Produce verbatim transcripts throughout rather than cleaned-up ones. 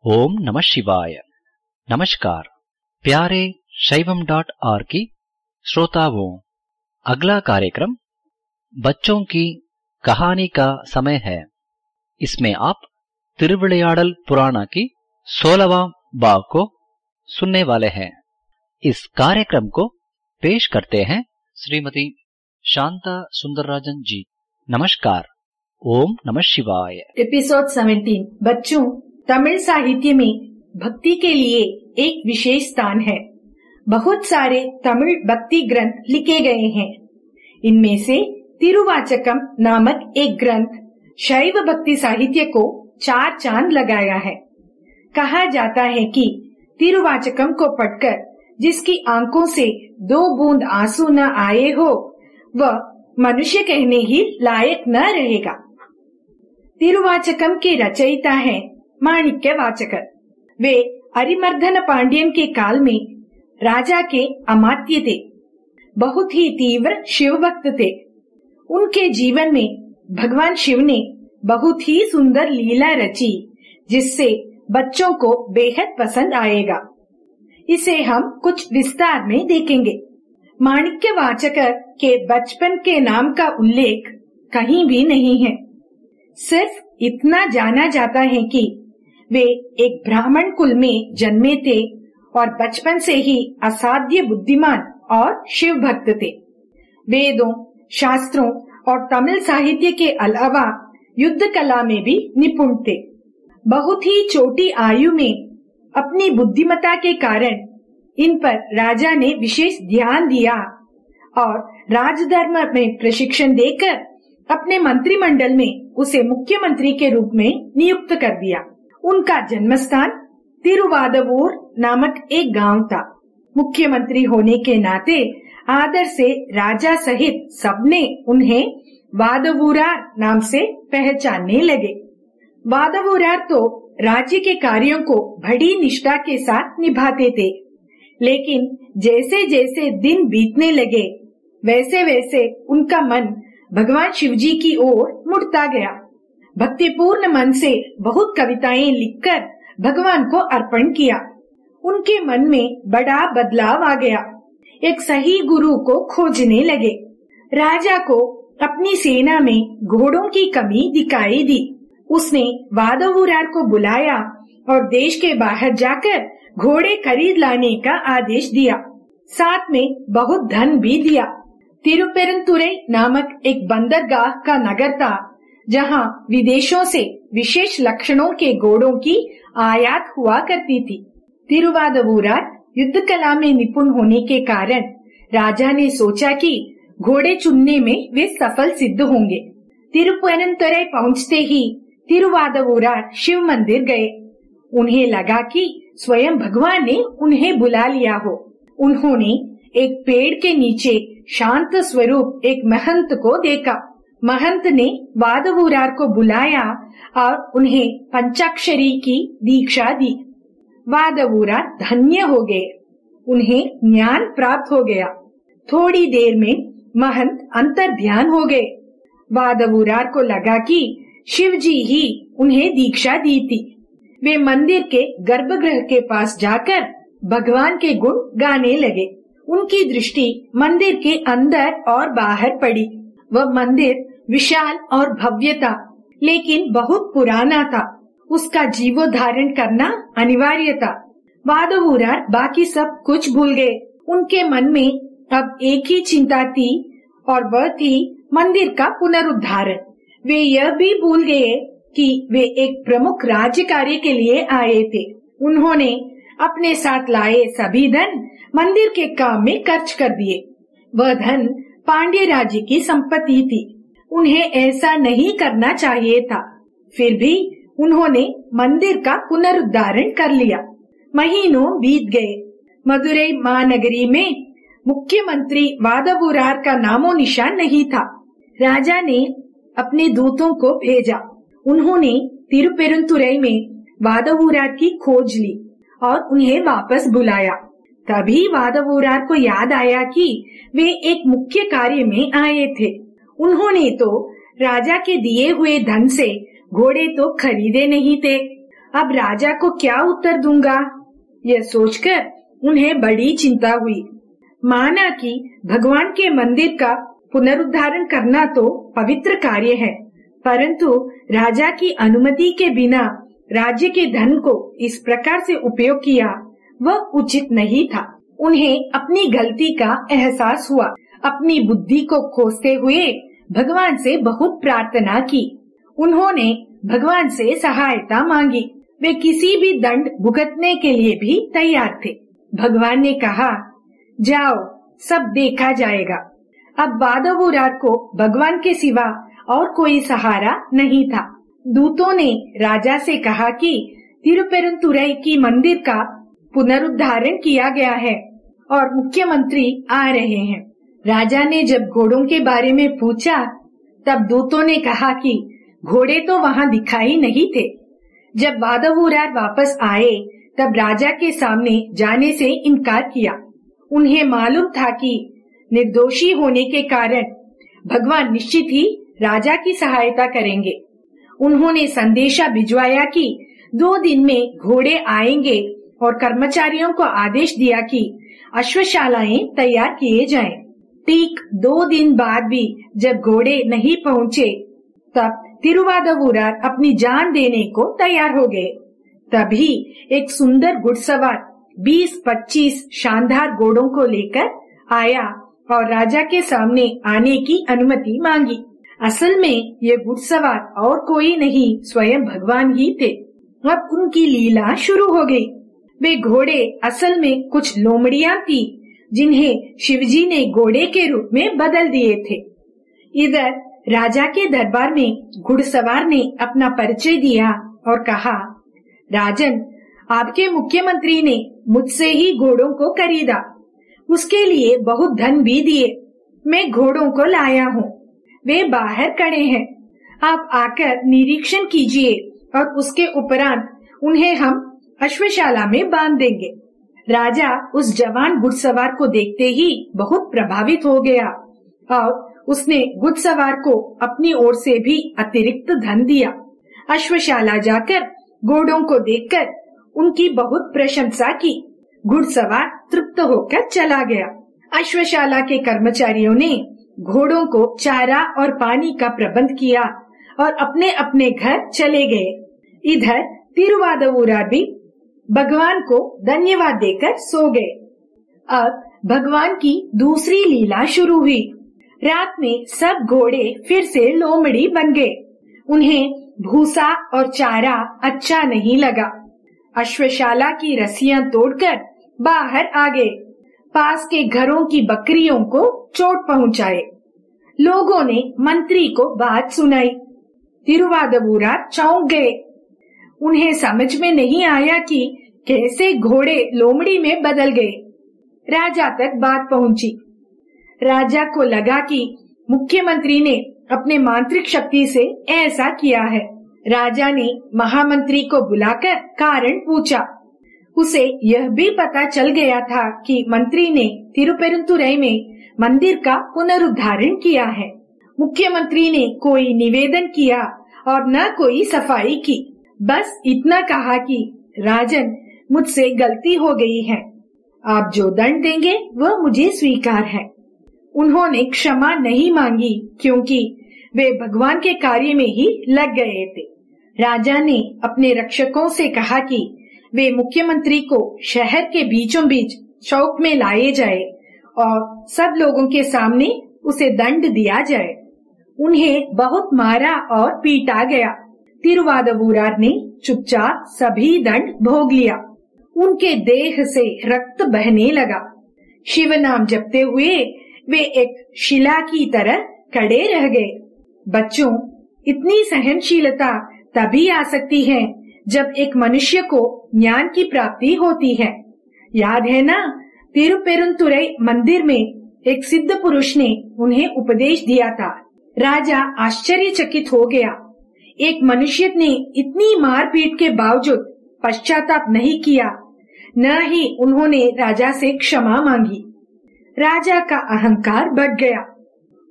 ओम नमः शिवाय। नमस्कार प्यारे शैवम डॉट आर की श्रोताओं, अगला कार्यक्रम बच्चों की कहानी का समय है। इसमें आप तिरुविளையாடல் पुराण की सोलहवां भाग को सुनने वाले हैं। इस कार्यक्रम को पेश करते हैं श्रीमती शांता सुंदरराजन जी। नमस्कार। ओम नमः शिवाय। एपिसोड सत्रह। बच्चों, तमिल साहित्य में भक्ति के लिए एक विशेष स्थान है। बहुत सारे तमिल भक्ति ग्रंथ लिखे गए हैं। इनमें से तिरुवाचकम नामक एक ग्रंथ शैव भक्ति साहित्य को चार चांद लगाया है। कहा जाता है कि तिरुवाचकम को पढ़कर जिसकी आंखों से दो बूंद आंसू न आए हो, वह मनुष्य कहने ही लायक न रहेगा। तिरुवाचकम के रचयिता हैं माणिक्य वाचकर। वे अरिमर्दन पांड्यन के काल में राजा के अमात्य थे। बहुत ही तीव्र शिव भक्त थे। उनके जीवन में भगवान शिव ने बहुत ही सुंदर लीला रची, जिससे बच्चों को बेहद पसंद आएगा। इसे हम कुछ विस्तार में देखेंगे। माणिक्य वाचकर के बचपन के नाम का उल्लेख कहीं भी नहीं है। सिर्फ इतना जाना जाता है कि वे एक ब्राह्मण कुल में जन्मे थे और बचपन से ही असाध्य बुद्धिमान और शिव भक्त थे। वेदों, शास्त्रों और तमिल साहित्य के अलावा युद्ध कला में भी निपुण थे। बहुत ही छोटी आयु में अपनी बुद्धिमत्ता के कारण इन पर राजा ने विशेष ध्यान दिया और राजधर्म में प्रशिक्षण देकर अपने मंत्रिमंडल में उसे मुख्यमंत्री के रूप में नियुक्त कर दिया। उनका जन्मस्थान तिरुवादवूर नामक एक गांव था। मुख्यमंत्री होने के नाते आदर से राजा सहित सबने उन्हें वादवूरार नाम से पहचानने लगे। वादवूरार तो राज्य के कार्यों को बड़ी निष्ठा के साथ निभाते थे, लेकिन जैसे जैसे दिन बीतने लगे वैसे वैसे उनका मन भगवान शिवजी की ओर मुड़ता गया। भक्तिपूर्ण मन से बहुत कविताएं लिखकर भगवान को अर्पण किया। उनके मन में बड़ा बदलाव आ गया। एक सही गुरु को खोजने लगे। राजा को अपनी सेना में घोड़ों की कमी दिखाई दी। उसने वादवूरार को बुलाया और देश के बाहर जाकर घोड़े खरीद लाने का आदेश दिया। साथ में बहुत धन भी दिया। तिरुपेरंतुरई नामक एक बंदरगाह का नगर था, जहां विदेशों से विशेष लक्षणों के घोड़ों की आयात हुआ करती थी। तिरुवादवूरार युद्ध कला में निपुण होने के कारण राजा ने सोचा कि घोड़े चुनने में वे सफल सिद्ध होंगे। तिरुपेरंतुरई पहुंचते ही तिरुवादवूरार शिव मंदिर गए। उन्हें लगा कि स्वयं भगवान ने उन्हें बुला लिया हो। उन्होंने एक पेड़ के नीचे शांत स्वरूप एक महंत को देखा। महंत ने वादवूरार को बुलाया और उन्हें पंचाक्षरी की दीक्षा दी। वादवूरार धन्य हो गए। उन्हें ज्ञान प्राप्त हो गया। थोड़ी देर में महंत अंतर्ध्यान हो गए। वादवूरार को लगा कि शिवजी ही उन्हें दीक्षा दी थी। वे मंदिर के गर्भगृह के पास जाकर भगवान के गुण गाने लगे। उनकी दृष्टि मंदिर के अंदर और बाहर पड़ी। वह मंदिर विशाल और भव्य था, लेकिन बहुत पुराना था। उसका जीवोद्धारण करना अनिवार्य था। वादवूरार बाकी सब कुछ भूल गए। उनके मन में अब एक ही चिंता थी और वह थी मंदिर का पुनरुद्धारण। वे यह भी भूल गए कि वे एक प्रमुख राज्य कार्य के लिए आए थे। उन्होंने अपने साथ लाए सभी धन मंदिर के काम में खर्च कर दिए। वह धन पांड्य राज्य की संपत्ति थी। उन्हें ऐसा नहीं करना चाहिए था। फिर भी उन्होंने मंदिर का पुनरुद्धारण कर लिया। महीनों बीत गए। मदुरई महानगरी में मुख्यमंत्री वादवूरार का नामो निशान नहीं था। राजा ने अपने दूतों को भेजा। उन्होंने तिरुपेरंतुरई में वादवूरार की खोज ली और उन्हें वापस बुलाया। तभी वादवूरार को याद आया कि वे एक मुख्य कार्य में आए थे। उन्होंने तो राजा के दिए हुए धन से घोड़े तो खरीदे नहीं थे, अब राजा को क्या उत्तर दूंगा? यह सोचकर उन्हें बड़ी चिंता हुई। माना कि भगवान के मंदिर का पुनरुद्धारण करना तो पवित्र कार्य है, परंतु राजा की अनुमति के बिना राज्य के धन को इस प्रकार से उपयोग किया वह उचित नहीं था। उन्हें अपनी गलती का एहसास हुआ। अपनी बुद्धि को खोजते हुए भगवान से बहुत प्रार्थना की। उन्होंने भगवान से सहायता मांगी। वे किसी भी दंड भुगतने के लिए भी तैयार थे। भगवान ने कहा, जाओ, सब देखा जाएगा। अब वादवुरार को भगवान के सिवा और कोई सहारा नहीं था। दूतों ने राजा से कहा कि तिरुपेरुंतुरई की मंदिर का पुनरुद्धारण किया गया है और मुख्यमंत्री आ रहे हैं। राजा ने जब घोड़ों के बारे में पूछा तब दूतों ने कहा कि घोड़े तो वहाँ दिखाई नहीं थे। जब वादवुरार वापस आए तब राजा के सामने जाने से इनकार किया। उन्हें मालूम था कि निर्दोषी होने के कारण भगवान निश्चित ही राजा की सहायता करेंगे। उन्होंने संदेशा भिजवाया कि दो दिन में घोड़े आएंगे और कर्मचारियों को आदेश दिया कि अश्वशालाएं तैयार किए जाएं। ठीक दो दिन बाद भी जब घोड़े नहीं पहुँचे तब तिरुवादवुरार अपनी जान देने को तैयार हो गए। तभी एक सुंदर घुड़सवार बीस पच्चीस शानदार घोड़ों को लेकर आया और राजा के सामने आने की अनुमति मांगी। असल में ये घुड़सवार और कोई नहीं स्वयं भगवान ही थे। अब उनकी लीला शुरू हो गई। वे घोड़े असल में कुछ लोमड़ियां थी जिन्हें शिवजी ने घोड़े के रूप में बदल दिए थे। इधर राजा के दरबार में घुड़सवार ने अपना परिचय दिया और कहा, राजन, आपके मुख्यमंत्री ने मुझसे ही घोड़ों को खरीदा। उसके लिए बहुत धन भी दिए। मैं घोड़ों को लाया हूँ। वे बाहर खड़े हैं। आप आकर निरीक्षण कीजिए और उसके उपरांत उन्हें हम अश्वशाला में बांध देंगे। राजा उस जवान घुड़सवार को देखते ही बहुत प्रभावित हो गया और उसने घुड़सवार को अपनी ओर से भी अतिरिक्त धन दिया। अश्वशाला जाकर घोड़ों को देखकर उनकी बहुत प्रशंसा की। घुड़सवार तृप्त होकर चला गया। अश्वशाला के कर्मचारियों ने घोड़ों को चारा और पानी का प्रबंध किया और अपने अपने घर चले गए। इधर तिरुवादवुरार भी भगवान को धन्यवाद देकर सो गए। अब भगवान की दूसरी लीला शुरू हुई। रात में सब घोड़े फिर से लोमड़ी बन गए। उन्हें भूसा और चारा अच्छा नहीं लगा। अश्वशाला की रस्सियां तोड़कर बाहर आ गए। पास के घरों की बकरियों को चोट पहुंचाए। लोगों ने मंत्री को बात सुनाई। तिरुवादवुरार चौंक गए। उन्हें समझ में नहीं आया कि कैसे घोड़े लोमड़ी में बदल गए। राजा तक बात पहुंची। राजा को लगा कि मुख्यमंत्री ने अपने मांत्रिक शक्ति से ऐसा किया है। राजा ने महामंत्री को बुलाकर कारण पूछा। उसे यह भी पता चल गया था कि मंत्री ने तिरुपेरुंतुरई में मंदिर का पुनरुद्धारण किया है। मुख्यमंत्री ने कोई निवेदन किया और न कोई सफाई की। बस इतना कहा कि राजन, मुझसे गलती हो गई है। आप जो दंड देंगे वह मुझे स्वीकार है। उन्होंने क्षमा नहीं मांगी क्योंकि वे भगवान के कार्य में ही लग गए थे। राजा ने अपने रक्षकों से कहा कि वे मुख्यमंत्री को शहर के बीचों बीच चौक में लाए जाए और सब लोगों के सामने उसे दंड दिया जाए। उन्हें बहुत मारा और पीटा गया। तिरुवादवुरार ने चुपचाप सभी दंड भोग लिया। उनके देह से रक्त बहने लगा। शिव नाम जपते हुए वे एक शिला की तरह खड़े रह गए। बच्चों, इतनी सहनशीलता तभी आ सकती है जब एक मनुष्य को ज्ञान की प्राप्ति होती है। याद है ना, तिरुपेरुंतुरई मंदिर में एक सिद्ध पुरुष ने उन्हें उपदेश दिया था। राजा आश्चर्यचकित हो गया। एक मनुष्य ने इतनी मारपीट के बावजूद पश्चाताप नहीं किया, न ही उन्होंने राजा से क्षमा मांगी। राजा का अहंकार बढ़ गया।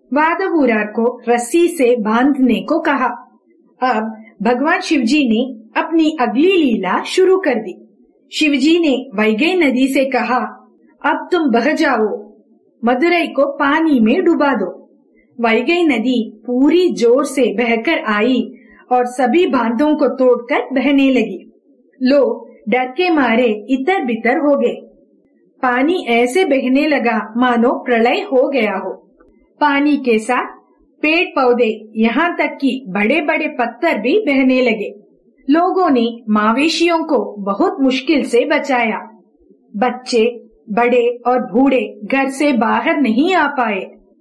वादवुरार को रस्सी से बांधने को कहा। अब भगवान शिवजी ने अपनी अगली लीला शुरू कर दी। शिवजी ने वैगई नदी से कहा, अब तुम बह जाओ, मदुरई को पानी में डुबा दो। वैगई नदी पूरी जोर से बहकर आई और सभी बांधों को तोड़कर बहने लगी। लोग डर के मारे इतर बितर हो गए। पानी ऐसे बहने लगा मानो प्रलय हो गया हो। पानी के साथ पेड़ पौधे, यहाँ तक कि बड़े बड़े पत्थर भी बहने लगे। लोगों ने मवेशियों को बहुत मुश्किल से बचाया। बच्चे, बड़े और बूढ़े घर से बाहर नहीं आ पाए।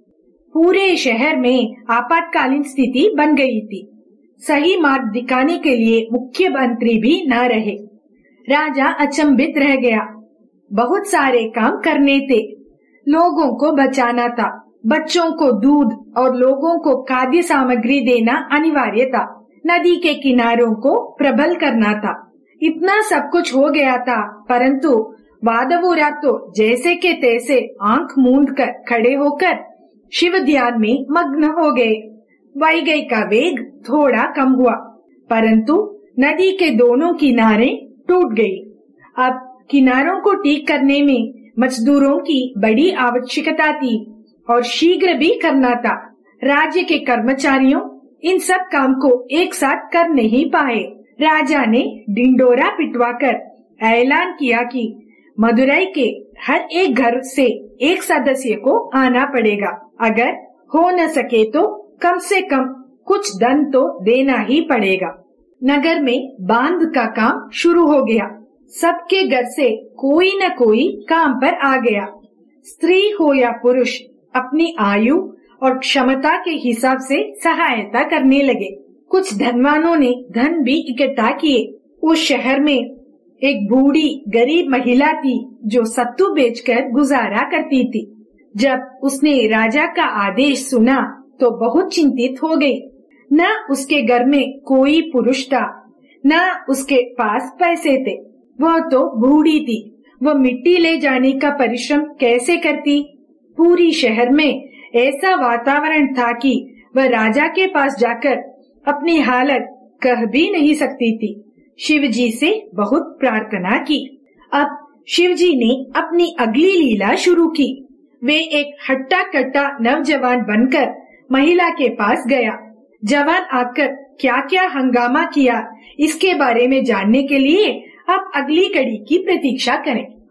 पूरे शहर में आपातकालीन स्थिति बन गई थी। सही मार्ग दिखाने के लिए मुख्यमंत्री भी न रहे। राजा अचंभित रह गया। बहुत सारे काम करने थे। लोगों को बचाना था, बच्चों को दूध और लोगों को खाद्य सामग्री देना अनिवार्य था, नदी के किनारों को प्रबल करना था। इतना सब कुछ हो गया था, परंतु वादवुरा तो जैसे के तैसे आंख मूंद कर खड़े होकर शिव ध्यान में मग्न हो गए। वैगई का वेग थोड़ा कम हुआ, परंतु नदी के दोनों किनारे टूट गई। अब किनारों को ठीक करने में मजदूरों की बड़ी आवश्यकता थी और शीघ्र भी करना था। राज्य के कर्मचारियों इन सब काम को एक साथ कर नहीं पाए। राजा ने डिंडोरा पिटवाकर ऐलान किया कि मदुरई के हर एक घर से एक सदस्य को आना पड़ेगा। अगर हो न सके तो कम से कम कुछ धन तो देना ही पड़ेगा। नगर में बांध का काम शुरू हो गया। सबके घर से कोई न कोई काम पर आ गया। स्त्री हो या पुरुष अपनी आयु और क्षमता के हिसाब से सहायता करने लगे। कुछ धनवानों ने धन भी इकट्ठा किए। उस शहर में एक बूढ़ी गरीब महिला थी जो सत्तू बेचकर गुजारा करती थी। जब उसने राजा का आदेश सुना तो बहुत चिंतित हो गई। न उसके घर में कोई पुरुष था, न उसके पास पैसे थे। वह तो बूढ़ी थी। वह मिट्टी ले जाने का परिश्रम कैसे करती? पूरी शहर में ऐसा वातावरण था कि वह राजा के पास जाकर अपनी हालत कह भी नहीं सकती थी। शिवजी से बहुत प्रार्थना की। अब शिवजी ने अपनी अगली लीला शुरू की। वे एक हट्टा कट्टा नौजवान बनकर महिला के पास गया। जवान आकर क्या क्या हंगामा किया, इसके बारे में जानने के लिए आप अगली कड़ी की प्रतीक्षा करें।